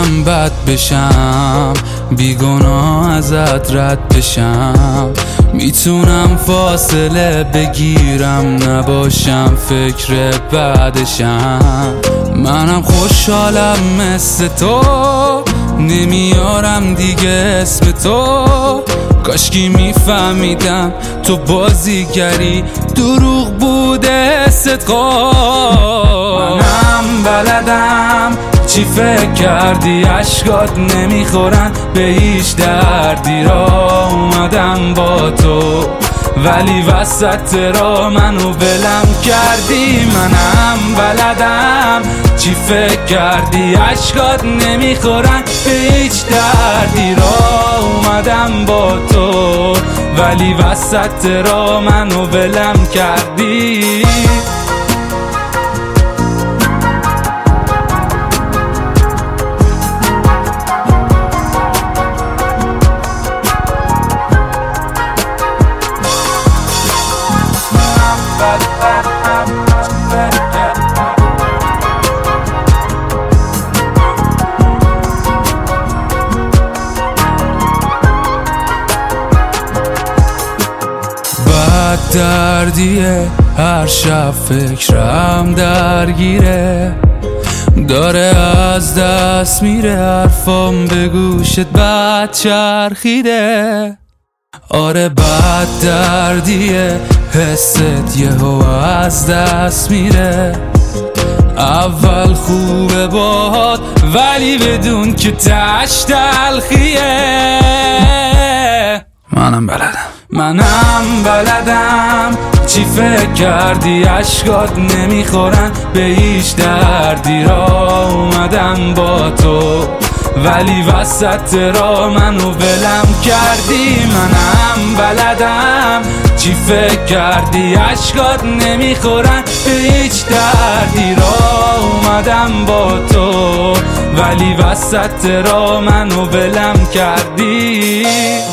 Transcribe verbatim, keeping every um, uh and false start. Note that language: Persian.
میتونم بد بشم، بیگناه ازت رد بشم، میتونم فاصله بگیرم، نباشم فکر بعدشم. منم خوشحالم مثل تو، نمیارم دیگه اسم تو. کاشکی میفهمیدم تو بازیگری، دروغ بوده صدقا. منم بلدم چی فکر کردی، اشکات نمیخورن به هیچ دردی. را اومدم با تو ولی وسط را منو ولم کردی. منم بلدم چی فکر کردی، اشکات نمیخورن به هیچ دردی. را اومدم با تو ولی وسط را منو ولم کردی. دردیه هر شب فکرم درگیره، داره از دست میره حرفام به گوشت بد چرخیده. آره بد دردیه حست یهو از دست میره. اول خوبه باهات ولی بدون که تش تلخیه. منم بلدم منم بلدم چی فکر کردی، اشکات نمیخورن به هیچ دردی. را اومدم با تو ولی وسط را منو ولم کردی. منم بلدم چی فکر کردی، اشکات نمیخورن به هیچ دردی. را اومدم با تو ولی وسط را منو ولم کردی.